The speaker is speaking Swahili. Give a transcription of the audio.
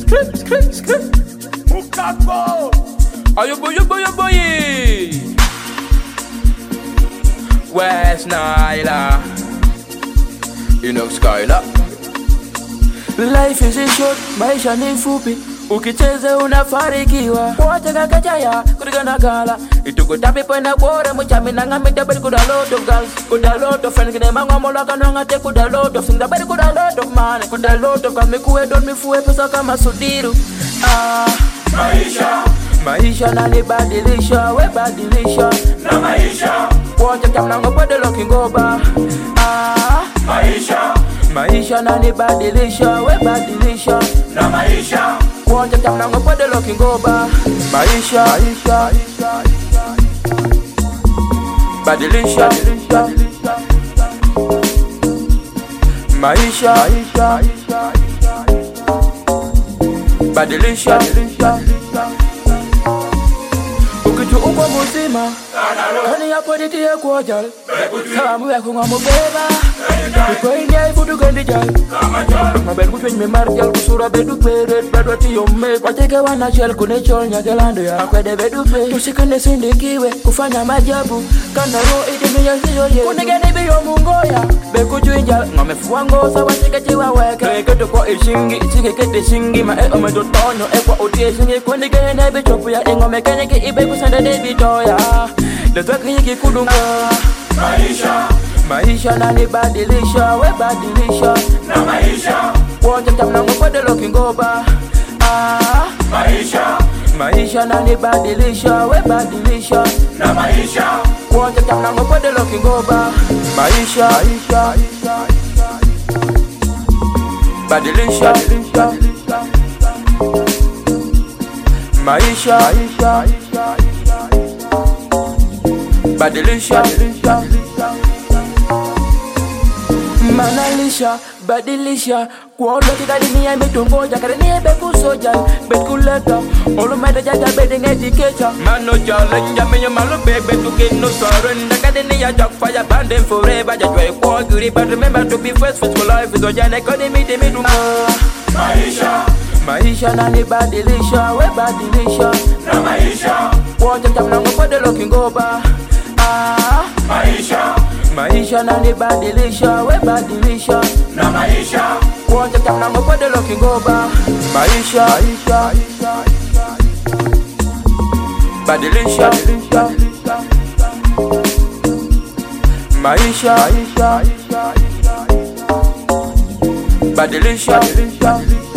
Skip. Mukako. Ayo boy. West Nile. Skyla. Life is short, maisha ni fupi. Ukicheza unafarikiwa. Wote kakachaya, kurigana gala. Ituko tapi pwena bora, muchami nangami dabari kuda lot of girls. Kuda lot of friends, kine mangwa molaka nongate kuda lot of things. Dabari kuda lot of money. Kuda lot of girls, mikuwe don mifuwe pesa kama sudiru. Maisha na nibadilisha, we badilisha. Na maisha. Wote kamnango pwede loki ngoba. Maisha na nibadilisha, we badilisha. Na maisha. Wote kamnango pwede loki ngoba. Maisha. Badilisha. Maisha. Badilisha. Ukitu uko muzima kani yapo nitie kuojal salamu ya kunga mubeba Iko india ifudu gendi jal Mabel kutwenye memarjal kusura bedu peret Badwati yome Wateke wana shell kune chol nyagelando ya Akwede bedu pe Tusikane sindikiwe kufanya majabu Kanda ro iti miyansi yoye Kunigeni biyo mungoya Beku juinjal Ngamefuwa ngosa wateke chiwa weke Keto kwa ishingi Ichike kete shingi Mae omedo tonyo Ekwa utie shingi Kunigeni nebi chopu ya Ingome kenye ki ibe kusanda debi toya Letweke hiki kudunga Maisha na nibadilisha, we badilisha. Na maisha. Wote kamnango pwede loki ngoba. Maisha na nibadilisha, we badilisha. Na maisha. Wote kamnango pwede loki ngoba. Maisha. Badilisha. Maisha. Badilisha. Manalisha, badilisha. Kuondo kikadini ya mitungoja Kadini ya beku soja, beku leta Olu meda jaja beding education Mano challenge me malu bebe to get no surrender. Kadini ya jack fire banding forever. Just try to agree but remember to be first for life. Is ojana economy de midu. Maisha na nibadilisha, we badilisha. Na maisha. Wote kamnango pwede loki ngoba. Maisha na nibadilisha, we badilisha. Na maisha. Wote kamnango pwede loki ngoba. Maisha. Badilisha. Maisha. Badilisha.